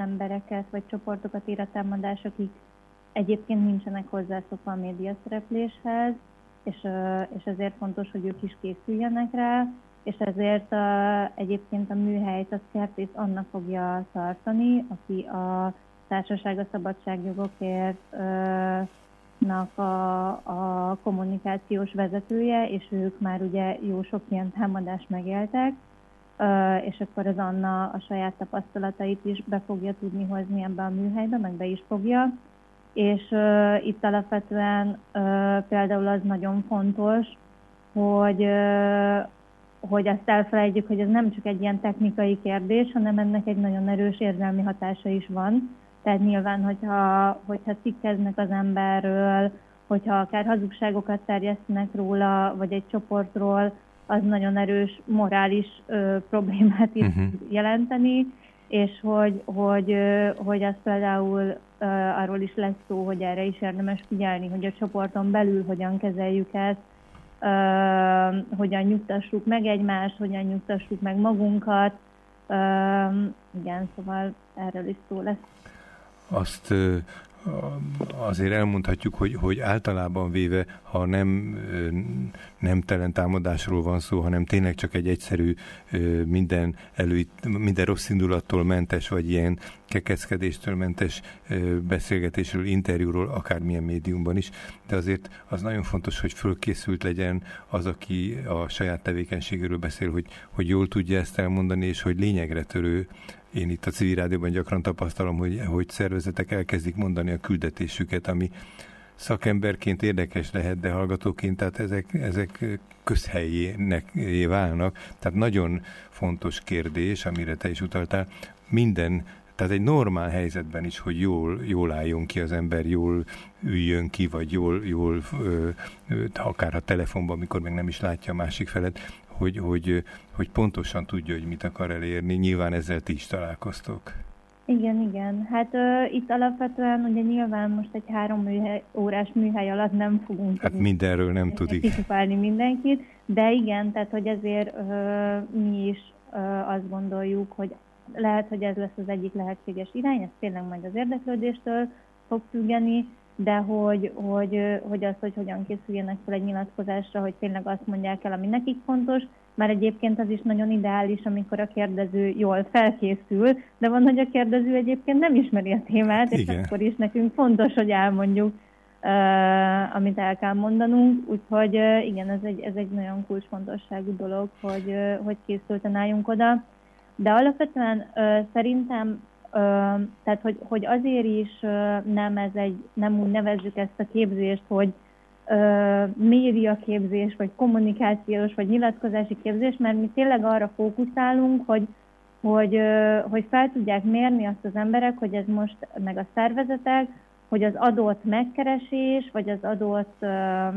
embereket vagy csoportokat ér a támadás, akik egyébként nincsenek hozzászokva a médiaszerepléshez, és ezért fontos, hogy ők is készüljenek rá, és ezért egyébként a műhelyt a Kertész Anna fogja tartani, aki a Társaság a Szabadságjogokért a kommunikációs vezetője, és ők már ugye jó sok ilyen támadást megéltek, és akkor az Anna a saját tapasztalatait is be fogja tudni hozni ebbe a műhelybe, meg be is fogja. És itt alapvetően például az nagyon fontos, hogy azt elfelejtjük, hogy ez nem csak egy ilyen technikai kérdés, hanem ennek egy nagyon erős érzelmi hatása is van. Tehát nyilván, hogyha cikkeznek az emberről, hogyha akár hazugságokat terjesztenek róla, vagy egy csoportról, az nagyon erős morális problémát is jelenteni, és hogy az például arról is lesz szó, hogy erre is érdemes figyelni, hogy a csoporton belül hogyan kezeljük ezt, hogyan nyugtassuk meg egymást, hogyan nyugtassuk meg magunkat. Igen, szóval erről is szó lesz. Azt azért elmondhatjuk, hogy általában véve, ha nem telen támadásról van szó, hanem tényleg csak egy egyszerű minden rossz indulattól mentes, vagy ilyen kekeckedéstől mentes beszélgetésről, interjúról, akármilyen médiumban is, de azért az nagyon fontos, hogy fölkészült legyen az, aki a saját tevékenységéről beszél, hogy jól tudja ezt elmondani, és hogy lényegre törő. Én itt a civil rádióban gyakran tapasztalom, hogy szervezetek elkezdik mondani a küldetésüket, ami szakemberként érdekes lehet, de hallgatóként, tehát ezek közhelyének válnak. Tehát nagyon fontos kérdés, amire te is utaltál, tehát egy normál helyzetben is, hogy jól álljon ki az ember, jól üljön ki, vagy jól akár a telefonban, amikor meg nem is látja a másik felet, hogy pontosan tudja, hogy mit akar elérni. Nyilván ezzel ti is találkoztok. Igen. Hát itt alapvetően ugye nyilván most egy 3 órás műhely alatt nem fogunk mindenről nem tudik kikupálni mindenkit, de igen, tehát hogy ezért mi is azt gondoljuk, hogy lehet, hogy ez lesz az egyik lehetséges irány, ez tényleg majd az érdeklődéstől fog függeni, de hogy hogyan készüljenek fel egy nyilatkozásra, hogy tényleg azt mondják el, ami nekik fontos, mert egyébként az is nagyon ideális, amikor a kérdező jól felkészül, de van, hogy a kérdező egyébként nem ismeri a témát, és akkor is nekünk fontos, hogy elmondjuk, amit el kell mondanunk, úgyhogy igen, ez egy nagyon kulcsfontosságú dolog, hogy készülten álljunk oda. De alapvetően szerintem, tehát hogy azért is nem úgy nevezzük ezt a képzést, hogy médiaképzés, vagy kommunikációs, vagy nyilatkozási képzés, mert mi tényleg arra fókuszálunk, hogy fel tudják mérni azt az emberek, hogy ez most, meg a szervezetek, hogy az adott megkeresés, vagy az adott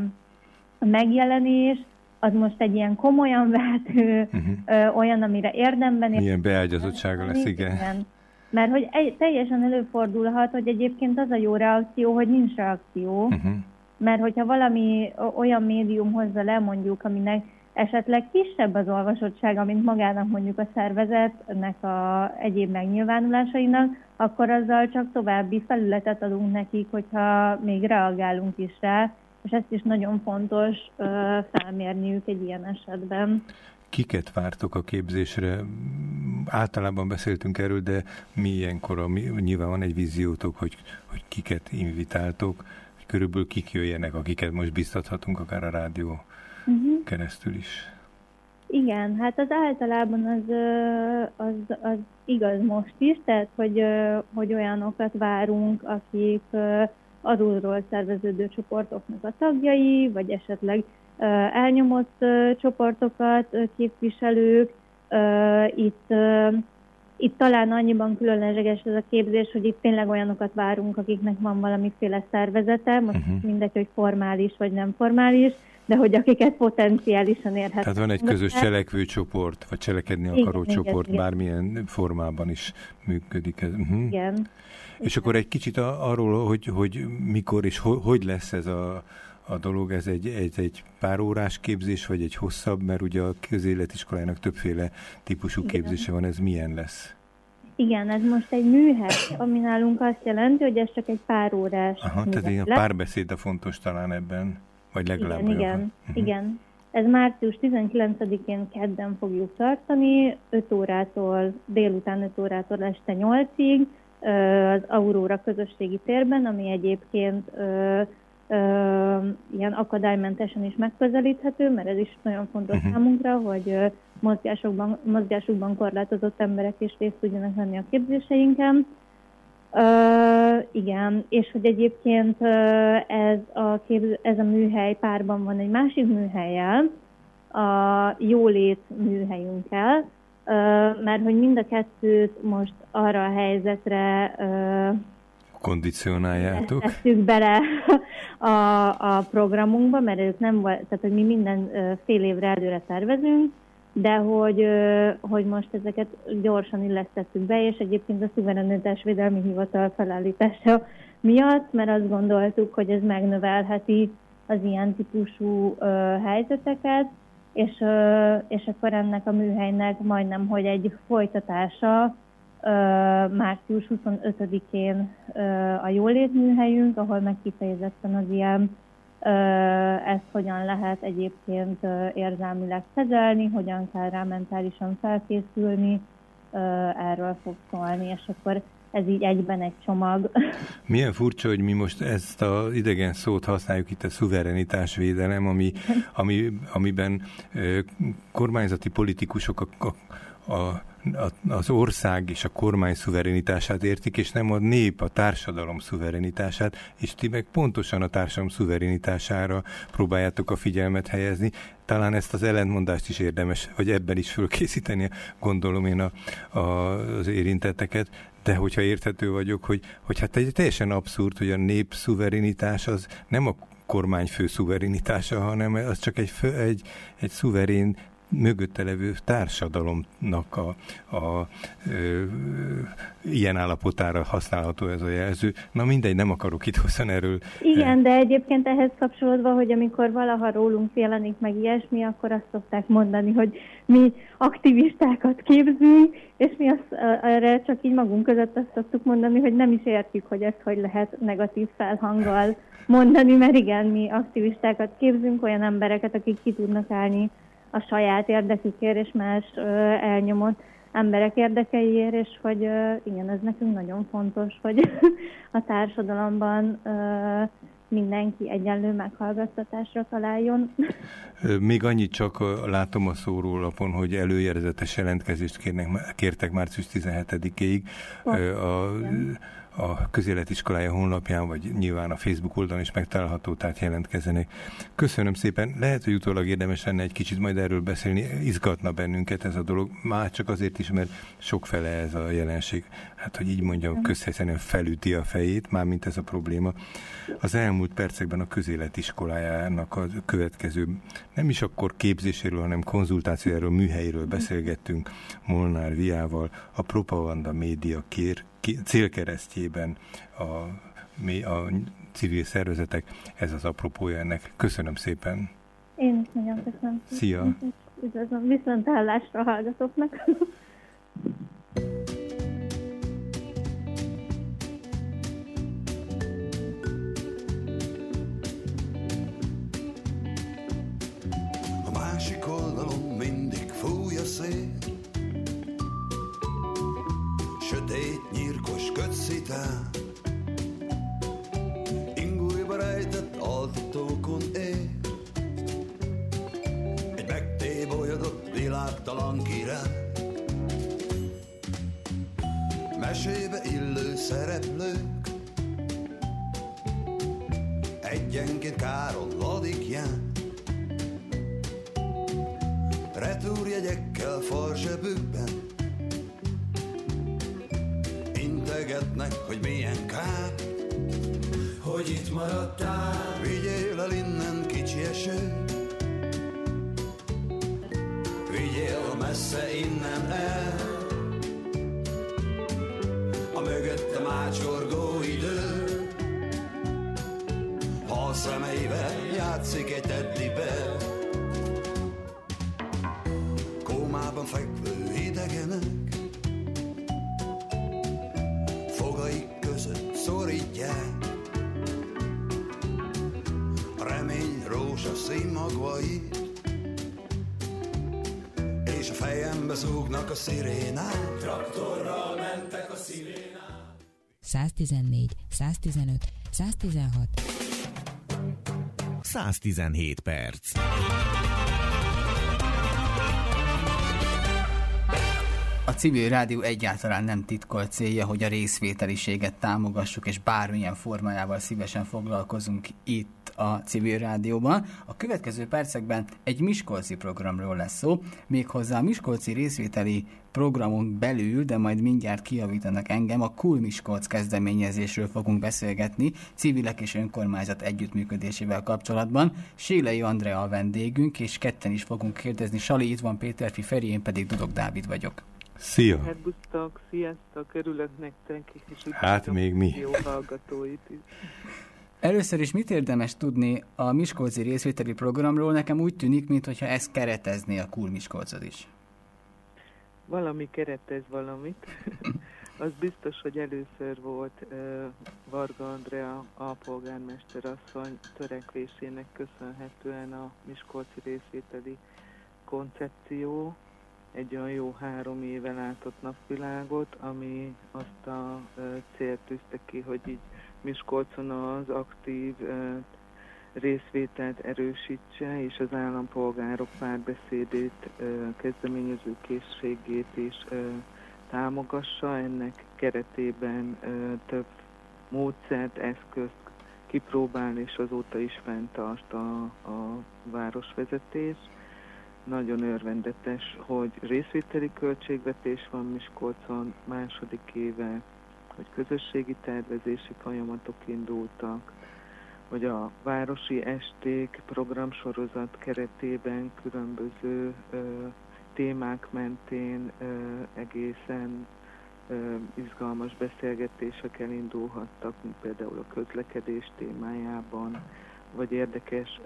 megjelenés, az most egy ilyen komolyan vehető, olyan, amire érdemben... Milyen beágyazottsága lesz, igen. Mert hogy teljesen előfordulhat, hogy egyébként az a jó reakció, hogy nincs reakció. Mert hogyha valami olyan médium hozza le, mondjuk, aminek esetleg kisebb az olvasottsága, mint magának mondjuk a szervezetnek a egyéb megnyilvánulásainak, akkor azzal csak további felületet adunk nekik, hogyha még reagálunk is rá, és ezt is nagyon fontos felmérniük egy ilyen esetben. Kiket vártok a képzésre? Általában beszéltünk erről, de mi ilyenkor, nyilván van egy víziótok, hogy kiket invitáltok, hogy körülbelül kik jöjjenek, akiket most biztathatunk, akár a rádió keresztül is. Igen, hát az általában az igaz most is, tehát hogy olyanokat várunk, akik alulról szerveződő csoportoknak a tagjai, vagy esetleg elnyomott csoportokat képviselők. Itt talán annyiban különleges ez a képzés, hogy itt tényleg olyanokat várunk, akiknek van valamiféle szervezete, most mindegy, hogy formális vagy nem formális, de hogy akiket potenciálisan érhetnek. Tehát van egy közös cselekvő csoport, vagy cselekedni akaró csoport, bármilyen formában is működik ez. Igen. És akkor egy kicsit arról, hogy mikor és hogy lesz ez a dolog, ez egy pár órás képzés, vagy egy hosszabb, mert ugye a közéletiskolának többféle típusú képzése van, ez milyen lesz? Igen, ez most egy műhely, ami nálunk azt jelenti, hogy ez csak egy pár órás. Tehát igen, a párbeszéd a fontos talán ebben, vagy legalább. Igen. Ez március 19-én kedden fogjuk tartani, 5 órától, délután 5 órától este 8-ig, az Aurora közösségi térben, ami egyébként ilyen akadálymentesen is megközelíthető, mert ez is nagyon fontos számunkra, hogy mozgásukban korlátozott emberek is részt tudjanak venni a képzéseinken. Igen, és hogy egyébként ez a műhely párban van egy másik műhellyel, a jólét műhelyünkkel, mert hogy mind a kettőt most arra a helyzetre kondicionáljátok. Tesszük bele a programunkba, mert ők nem volt, tehát hogy mi minden fél évre előre tervezünk, de hogy most ezeket gyorsan illesztettük be, és egyébként a Szuverenitásvédelmi Hivatal felállítása miatt, mert azt gondoltuk, hogy ez megnövelheti az ilyen típusú helyzeteket, és akkor ennek a műhelynek majdnem, hogy egy folytatása március 25-én a jólét műhelyünk, ahol meg kifejezetten az ilyen ezt hogyan lehet egyébként érzelmileg kezelni, hogyan kell rá mentálisan felkészülni, erről fog szólni, és akkor ez így egyben egy csomag. Milyen furcsa, hogy mi most ezt az idegen szót használjuk itt, a szuverenitásvédelem, amiben kormányzati politikusok az ország és a kormány szuverenitását értik, és nem a nép, a társadalom szuverenitását, és ti meg pontosan a társadalom szuverenitására próbáljátok a figyelmet helyezni. Talán ezt az ellentmondást is érdemes, hogy ebben is fölkészíteni, gondolom én az érintetteket, de hogyha érthető vagyok, hogy hát egy teljesen abszurd, hogy a nép szuverenitás az nem a kormányfő szuverenitása, hanem az csak egy szuverén mögötte levő társadalomnak ilyen állapotára használható ez a jelző. Na mindegy, nem akarok itt hosszan erről. Igen, de egyébként ehhez kapcsolódva, hogy amikor valaha rólunk jelenik meg ilyesmi, akkor azt szokták mondani, hogy mi aktivistákat képzünk, és mi erre csak így magunk között azt szoktuk mondani, hogy nem is értjük, hogy ezt hogy lehet negatív felhanggal mondani, mert igen, mi aktivistákat képzünk, olyan embereket, akik ki tudnak állni a saját érdekükért és más elnyomott emberek érdekeiért, és hogy igen, ez nekünk nagyon fontos, hogy a társadalomban mindenki egyenlő meghallgattatásra találjon. Még annyit csak látom a szórólapon, hogy előjelzetes jelentkezést kértek március 17-ig. A közéletiskolája honlapján, vagy nyilván a Facebook oldalon is megtalálható, tehát jelentkezzenek. Köszönöm szépen. Lehet, hogy utólag érdemes lenne egy kicsit majd erről beszélni. Izgatna bennünket ez a dolog. Már csak azért is, mert sokfele ez a jelenség. Hát, hogy így mondjam, közhelyszerűen felüti a fejét, mármint ez a probléma. Az elmúlt percekben a közéletiskolájának a következő, nem is akkor képzéséről, hanem konzultációjáról, műhelyről beszélgettünk Molnár Viával, a Propaganda Média célkeresztjében a civil szervezetek, ez az apropója ennek. Köszönöm szépen. Én is nagyon köszönöm. Szia! Üdvözlöm, viszonthallásra hallgatóknak. A másik oldalon mindig fúj a szél, sötét, nyírkos kötszitán, ingújba rejtett altatókon él, egy megtébolyodott világtalan király. Mesébe illő szereplők, egyenként károlladik ján, retúrjegyekkel farzsebükben integetnek, hogy milyen kár, hogy itt maradtál. Vigyél el innen, kicsi eső, vigyél messze innen el, a mögöttem átsorgó idő, ha a szemeivel játszik egy teddibe. Kómában fekvő idegenek a színmagvait, és a fejembe zúgnak a szirénák. Traktorral mentek a szirénák. 114, 115, 116. 117 perc. A civil rádió egyáltalán nem titkolt célja, hogy a részvételiséget támogassuk, és bármilyen formájával szívesen foglalkozunk itt a civil rádióban. A következő percekben egy miskolci programról lesz szó, méghozzá a miskolci részvételi programon belül, de majd mindjárt kijavítanak engem, a Cool Miskolc kezdeményezésről fogunk beszélgetni, civilek és önkormányzat együttműködésével kapcsolatban. Sélei Andrea a vendégünk, és ketten is fogunk kérdezni. Sali, itt van Péterfi Feri, én pedig Dudok Dávid vagyok. Szia! Szerbusztok, sziasztok, örülök nektek, és hát még mi. Jó hallgatóit is. Először is mit érdemes tudni a miskolci részvételi programról? Nekem úgy tűnik, mintha ez keretezné a Cool Miskolcot is. Valami keretez valamit. Az biztos, hogy először volt Varga Andrea alpolgármester asszony törekvésének köszönhetően a miskolci részvételi koncepció egy olyan jó 3 éve látott napvilágot, ami azt a célt tűzte ki, hogy így Miskolcon az aktív részvételt erősítse, és az állampolgárok párbeszédét, kezdeményező készségét is támogassa. Ennek keretében több módszert, eszközt kipróbál, és azóta is fenntart a városvezetés. Nagyon örvendetes, hogy részvételi költségvetés van Miskolcon, második éve, hogy közösségi tervezési folyamatok indultak, hogy a városi esték programsorozat keretében különböző témák mentén egészen izgalmas beszélgetések elindulhattak, mint például a közlekedés témájában, vagy érdekes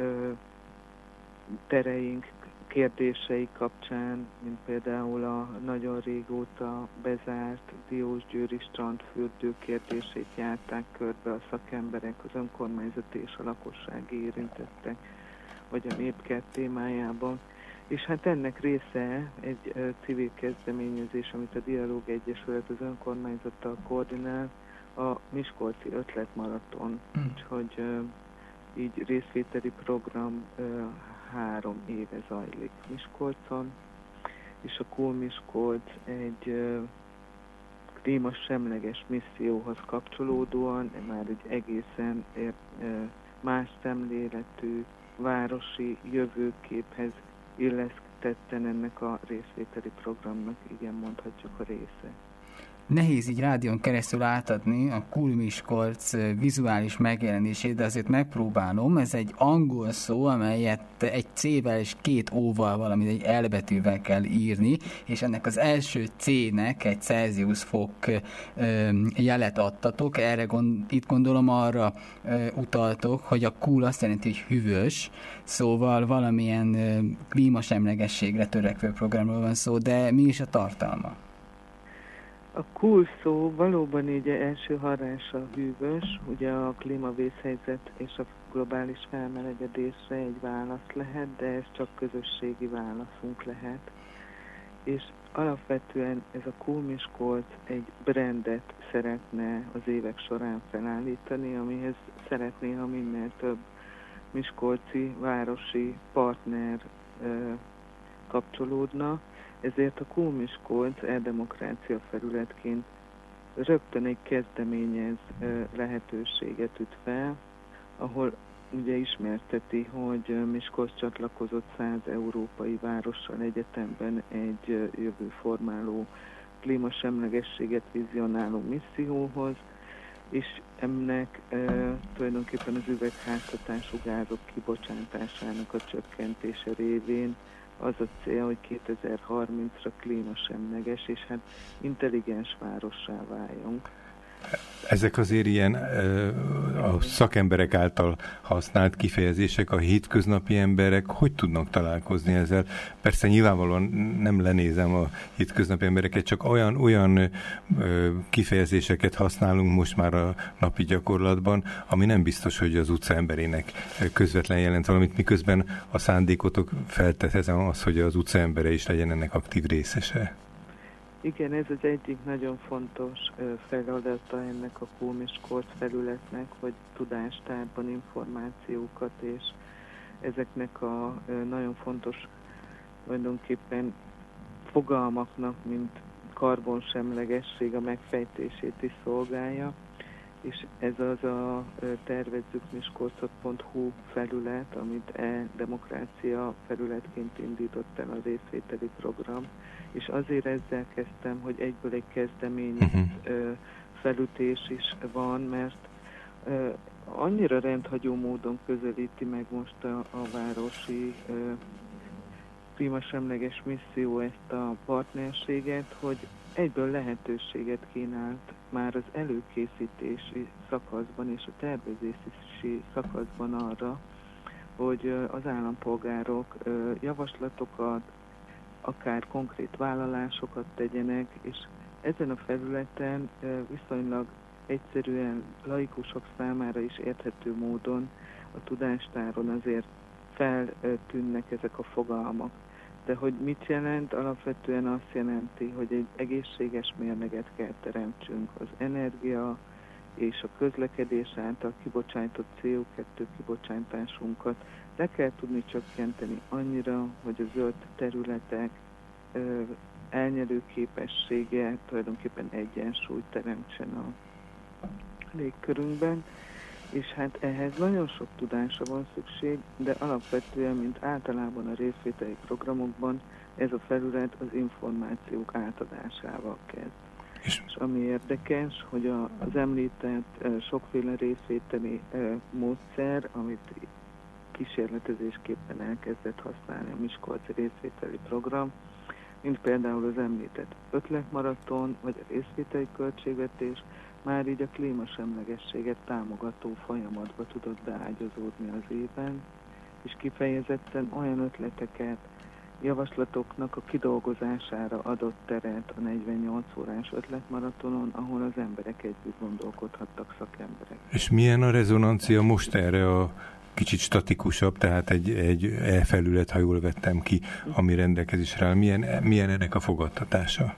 tereink, kérdései kapcsán, mint például a nagyon régóta bezárt Diósgyőri strandfürdő kérdését járták körbe a szakemberek, az önkormányzati és a lakossági érintettek, vagy a népkert témájában. És hát ennek része egy civil kezdeményezés, amit a Dialóg Egyesület az önkormányzattal koordinál, a Miskolci Ötletmaraton. Úgyhogy így részvételi program 3 éve zajlik Miskolcon, és a Cool Miskolc egy klímasemleges misszióhoz kapcsolódóan már egy egészen más szemléletű városi jövőképhez illesztetten ennek a részvételi programnak, igen, mondhatjuk a része. Nehéz így rádión keresztül átadni a Cool Miskolc vizuális megjelenését, de azért megpróbálom. Ez egy angol szó, amelyet egy C-vel és 2 O-val, valamint egy L betűvel kell írni, és ennek az első C-nek egy Celsius fok jelet adtatok. Itt gondolom arra utaltok, hogy a cool azt jelenti, hogy hűvös, szóval valamilyen klímasemlegességre törekvő programról van szó, de mi is a tartalma? A cool szó valóban így első hallásra hűvös, ugye a klímavészhelyzet és a globális felmelegedésre egy válasz lehet, de ez csak közösségi válaszunk lehet. És alapvetően ez a Cool Miskolc egy brandet szeretne az évek során felállítani, amihez szeretné, ha minél több miskolci városi partner kapcsolódna. Ezért a Cool Miskolc e-demokrácia felületként rögtön egy kezdeményez lehetőséget üt fel, ahol ugye ismerteti, hogy Miskolc csatlakozott 100 európai várossal egyetemben egy jövőformáló klímasemlegességet vizionáló misszióhoz, és ennek tulajdonképpen az üvegházhatású gázok kibocsátásának a csökkentése révén az a cél, hogy 2030-ra klímasemleges és hát intelligens várossá váljunk. Ezek azért ilyen a szakemberek által használt kifejezések, a hétköznapi emberek hogy tudnak találkozni ezzel? Persze nyilvánvalóan nem lenézem a hétköznapi embereket, csak olyan kifejezéseket használunk most már a napi gyakorlatban, ami nem biztos, hogy az utca emberének közvetlen jelent valamit, miközben a szándékotok felteszem az, hogy az utca embere is legyen ennek aktív részese. Igen, ez az egyik nagyon fontos feladata ennek a KUM és KORC felületnek, hogy tudástárban információkat és ezeknek a nagyon fontos tulajdonképpen fogalmaknak, mint karbonsemlegesség a megfejtését is szolgálja, és ez az a tervezzükmiskolcot.hu felület, amit demokrácia felületként indított el a részvételi program, és azért ezzel kezdtem, hogy egyből egy kezdeményezett felütés is van, mert annyira rendhagyó módon közelíti meg most a városi klímasemleges misszió ezt a partnerséget, hogy egyből lehetőséget kínált már az előkészítési szakaszban és a tervezési szakaszban arra, hogy az állampolgárok javaslatokat, akár konkrét vállalásokat tegyenek, és ezen a felületen viszonylag egyszerűen laikusok számára is érthető módon a tudástáron azért feltűnnek ezek a fogalmak. De hogy mit jelent? Alapvetően azt jelenti, hogy egy egészséges mérleget kell teremtsünk az energia és a közlekedés által kibocsájtott CO2 kibocsátásunkat. Le kell tudni csökkenteni annyira, hogy a zöld területek elnyerő képessége tulajdonképpen egyensúlyt teremtsen a légkörünkben, és hát ehhez nagyon sok tudásra van szükség, de alapvetően, mint általában a részvételi programokban, ez a felület az információk átadásával kezd. És ami érdekes, hogy az említett sokféle részvételi módszer, amit kísérletezésképpen elkezdett használni a Miskolci részvételi program, mint például az említett ötletmaraton, vagy a részvételi költségvetés, már így a klímasemlegességet támogató folyamatba tudott beágyazódni az évben, és kifejezetten olyan ötleteket, javaslatoknak a kidolgozására adott teret a 48 órás ötletmaratonon, ahol az emberek együtt gondolkodhattak, szakemberek. És milyen a rezonancia most erre a kicsit statikusabb, tehát egy e-felület, ha jól vettem ki, ami rendelkezésre áll. Milyen ennek a fogadtatása?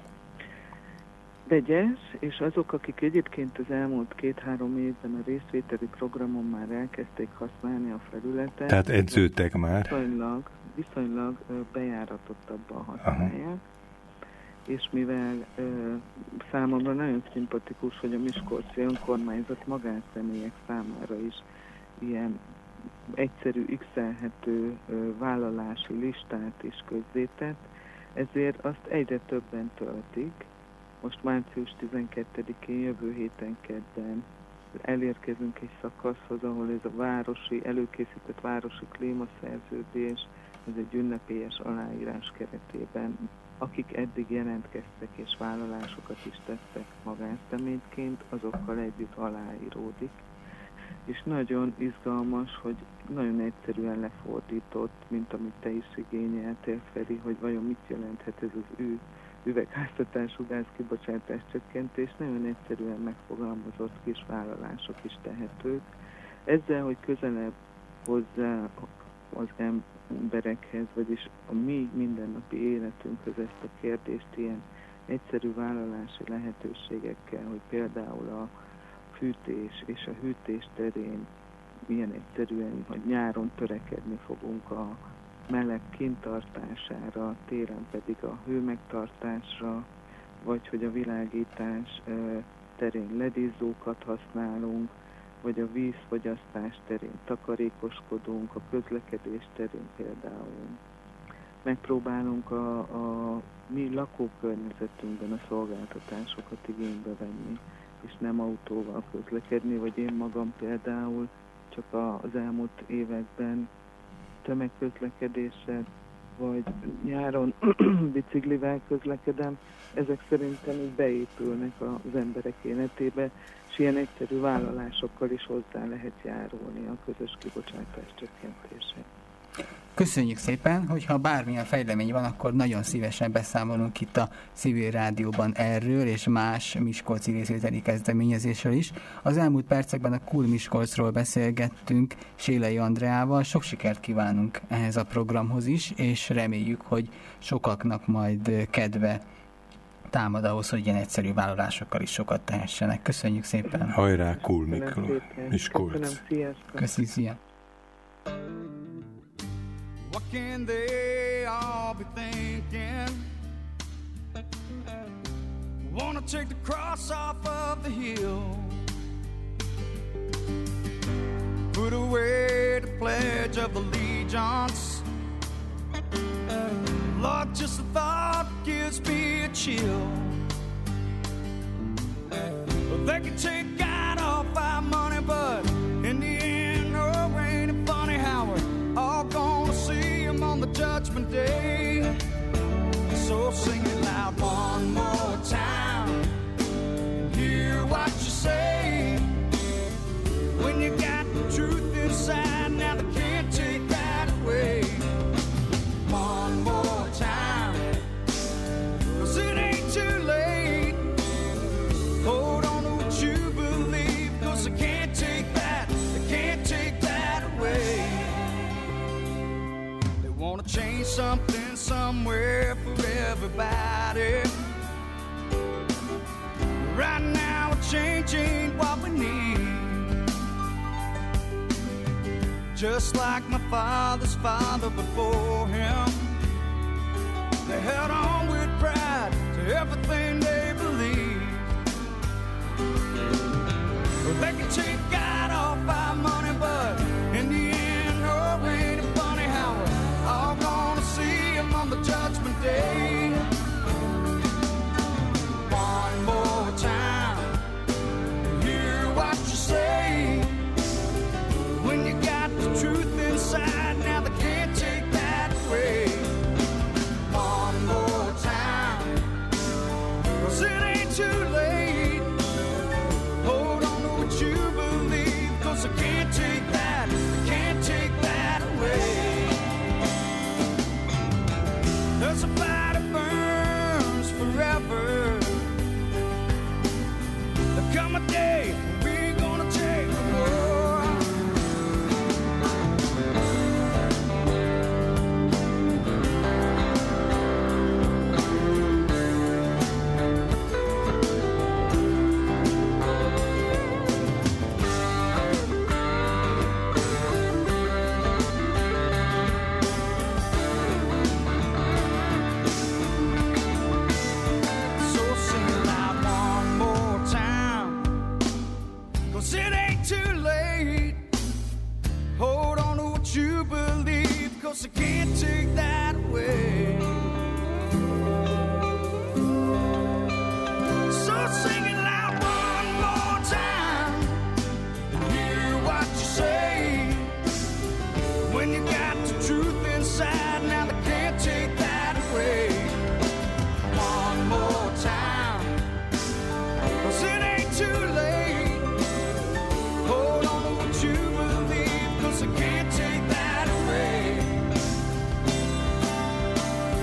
Vegyes, és azok, akik egyébként az elmúlt 2-3 évben a részvételi programon már elkezdték használni a felületet. Tehát edződtek már? Viszonylag bejáratottabban használják. Aha. És mivel számomra nagyon szimpatikus, hogy a Miskolci önkormányzat magánszemélyek számára is ilyen egyszerű, x-elhető vállalási listát is közzétett, ezért azt egyre többen töltik. Most március 12-én, jövő héten kedden elérkezünk egy szakaszhoz, ahol ez a előkészített városi klímaszerződés, ez egy ünnepélyes aláírás keretében, akik eddig jelentkeztek és vállalásokat is tettek magánszemélyként, azokkal együtt aláíródik. És nagyon izgalmas, hogy nagyon egyszerűen lefordított, mint amit te is igényeltél, Feri, hogy vajon mit jelenthet ez az üvegházhatású gázkibocsátás csökkentés, nagyon egyszerűen megfogalmazott kis vállalások is tehetők. Ezzel, hogy közelebb hozzá az emberekhez, vagyis a mi mindennapi életünkhöz ezt a kérdést ilyen egyszerű vállalási lehetőségekkel, hogy például a fűtés és a hűtés terén milyen egyszerűen, hogy nyáron törekedni fogunk a meleg kintartására, télen pedig a hő megtartásra, vagy hogy a világítás terén ledízzókat használunk, vagy a vízfogyasztás terén takarékoskodunk, a közlekedés terén például. Megpróbálunk a mi lakókörnyezetünkben a szolgáltatásokat igénybe venni, és nem autóval közlekedni, vagy én magam például csak az elmúlt években tömegközlekedésre vagy nyáron biciklivel közlekedem, ezek szerintem így beépülnek az emberek életébe, és ilyen egyszerű vállalásokkal is hozzá lehet járulni a közös kibocsátás csökkentésére. Köszönjük szépen, hogyha bármilyen fejlemény van, akkor nagyon szívesen beszámolunk itt a Civil Rádióban erről, és más miskolci részvételi kezdeményezésről is. Az elmúlt percekben a Cool Miskolcról beszélgettünk Sélei Andreával, sok sikert kívánunk ehhez a programhoz is, és reméljük, hogy sokaknak majd kedve támad ahhoz, hogy ilyen egyszerű vállalásokkal is sokat tehessenek. Köszönjük szépen! Hajrá, Cool Miskolc! Köszönöm, sziasztok! Köszönjük, szia! What can they all be thinking? Wanna take the cross off of the hill, put away the pledge of allegiance. Lord, just the thought gives me a chill. Well, they can take God off our money, but in the end, oh, ain't it funny how we're all gonna see Him on the judgment day. So sing it loud one more time and hear what you say. When you got the truth inside, now they can't take that away. One more time, 'cause it ain't too late. Hold on to what you believe, 'cause they can't take that, they can't take that away. They wanna change something somewhere for everybody. Right now we're changing what we need. Just like my father's father before him, they held on with pride to everything they believed. Well, they can take God off our money, but in the end, oh, ain't it funny how we're all gonna see Him on the judgment day. One more time, hear what you say. When you got the truth inside, now they can't take that away. One more time, 'cause it ain't too late. Hold on to what you believe, 'cause they can't take that, they can't take that away. There's a fire that burns forever. There'll come a day when we're gonna take the war. So sing it loud one more time, 'cause it ain't too late. Hold on to what you believe, 'cause they can't take that away. So sing it loud one more time and hear what you say. When you got the truth inside, now they can't take that away. One more time, 'cause it ain't too late. Hold on to what you believe, 'cause they can't take that away.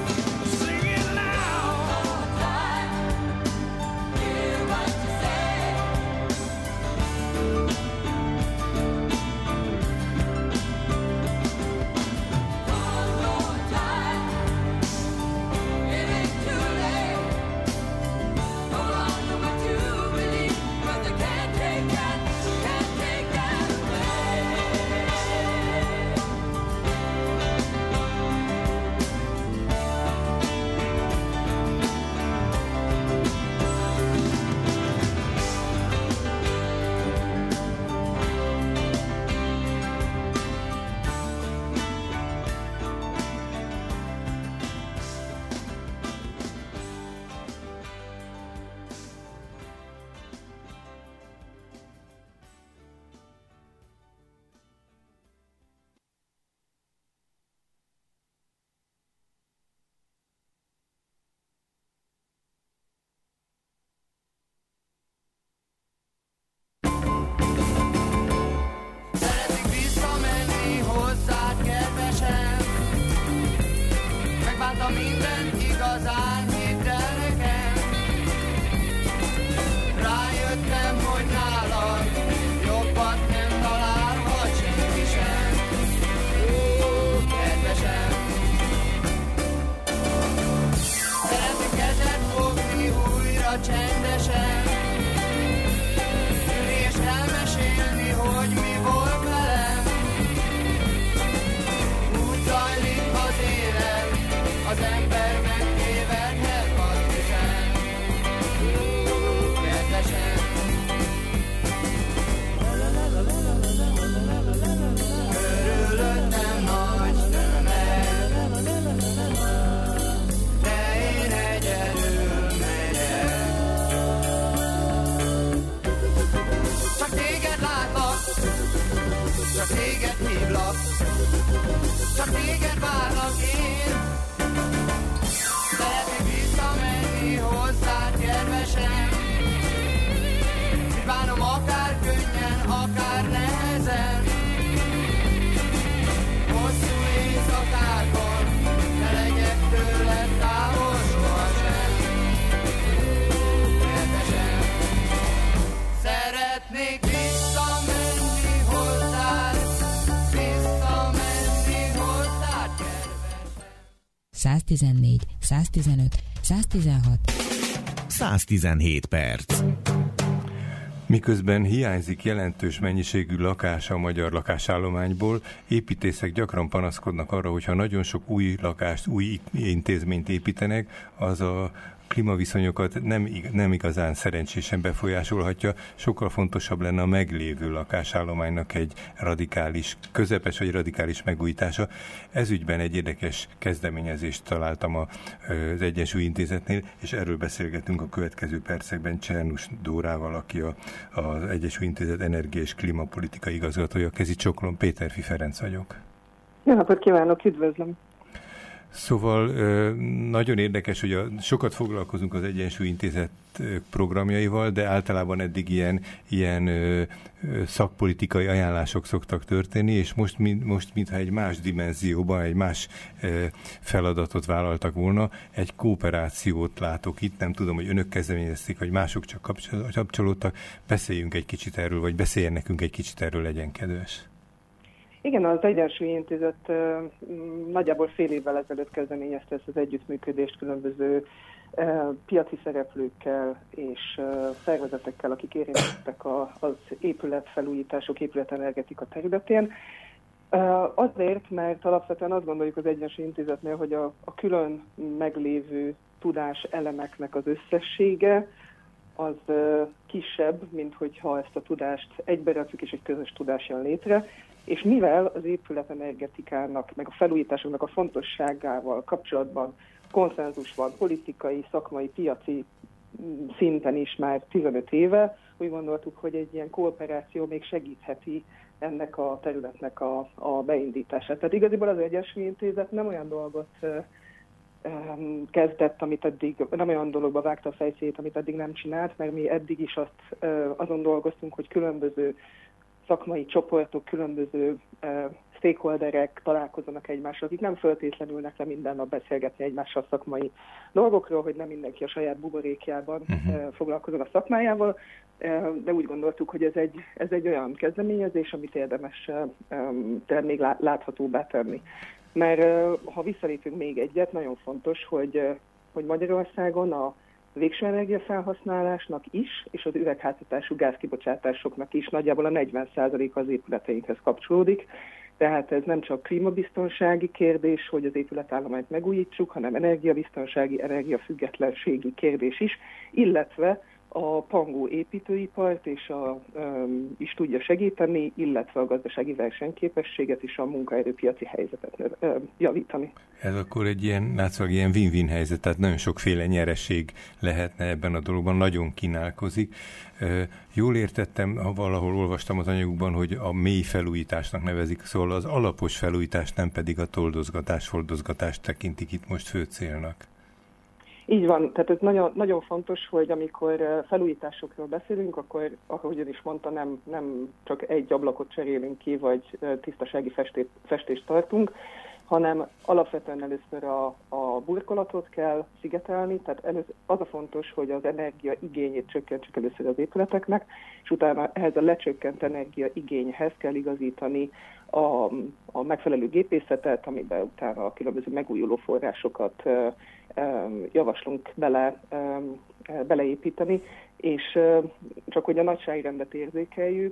114, 115, 116. 117 perc. Miközben hiányzik jelentős mennyiségű lakás a magyar lakásállományból, építészek gyakran panaszkodnak arra, hogyha nagyon sok új lakást, új intézményt építenek, az a klímaviszonyokat nem igazán szerencsésen befolyásolhatja, sokkal fontosabb lenne a meglévő lakásállománynak egy radikális, közepes vagy radikális megújítása. Ez ügyben egy érdekes kezdeményezést találtam az Egyensúly Intézetnél, és erről beszélgetünk a következő percekben Csernus Dórával, aki az Egyensúly Intézet energia- és klímapolitikai igazgatója. Kezi csoklom, Péterfi Ferenc vagyok. Jó napot kívánok, üdvözlöm! Szóval nagyon érdekes, hogy sokat foglalkozunk az Egyensúly Intézet programjaival, de általában eddig ilyen szakpolitikai ajánlások szoktak történni, és most mintha egy más dimenzióban, egy más feladatot vállaltak volna, egy kooperációt látok itt, nem tudom, hogy önök kezdeményezték, vagy mások csak kapcsolódtak. Beszéljünk egy kicsit erről, vagy beszéljen nekünk egy kicsit erről, legyen kedves. Igen, az Egyensúly Intézet nagyjából fél évvel ezelőtt kezdeményezte ezt az együttműködést különböző piaci szereplőkkel és szervezetekkel, akik érintettek az épületfelújítások, épületenergetika területén. Azért, mert alapvetően azt gondoljuk az Egyensúly Intézetnél, hogy a külön meglévő tudás elemeknek az összessége az kisebb, mint hogyha ezt a tudást egyberakjuk és egy közös tudás jön létre. És mivel az épületenergetikának, meg a felújításoknak a fontosságával kapcsolatban konszenzus van politikai, szakmai, piaci szinten is már 15 éve, úgy gondoltuk, hogy egy ilyen kooperáció még segítheti ennek a területnek a beindítását. Tehát igaziból az Egyensúly Intézet nem olyan dolgot kezdett, amit eddig, nem olyan dologba vágta a fejszét, amit eddig nem csinált, mert mi eddig is azon dolgoztunk, hogy különböző szakmai csoportok, különböző stakeholderek találkozzanak egymással, akik nem feltétlenül le minden nap beszélgetni egymással szakmai dolgokról, hogy nem mindenki a saját buborékjában foglalkozon a szakmájával, de úgy gondoltuk, hogy ez egy olyan kezdeményezés, amit érdemes még láthatóbbá tenni. Mert ha visszalépünk még egyet, nagyon fontos, hogy Magyarországon a végső energiafelhasználásnak is, és az üvegházhatású gázkibocsátásoknak is nagyjából a 40% az épületeinkhez kapcsolódik. Tehát ez nem csak klímabiztonsági kérdés, hogy az épületállományt megújítsuk, hanem energiabiztonsági, energiafüggetlenségi kérdés is, illetve a pangó építőipart is tudja segíteni, illetve a gazdasági versenyképességet és a munkaerőpiaci helyzetet javítani. Ez akkor egy ilyen win-win helyzet, tehát nagyon sokféle nyereség lehetne ebben a dologban, nagyon kínálkozik. Jól értettem, ha valahol olvastam az anyagukban, hogy a mély felújításnak nevezik, szóval az alapos felújítást, nem pedig a toldozgatás, foldozgatást tekintik itt most fő célnak. Így van, tehát ez nagyon, nagyon fontos, hogy amikor felújításokról beszélünk, akkor, ahogy ön is mondta, nem csak egy ablakot cserélünk ki, vagy tisztasági festést tartunk, hanem alapvetően először a burkolatot kell szigetelni, tehát az a fontos, hogy az energia igényét csökkentsük először az épületeknek, és utána ehhez a lecsökkent energia igényhez kell igazítani a megfelelő gépészetet, amiben utána a különböző megújuló forrásokat javaslunk beleépíteni, és csak hogy a nagyságrendet érzékeljük,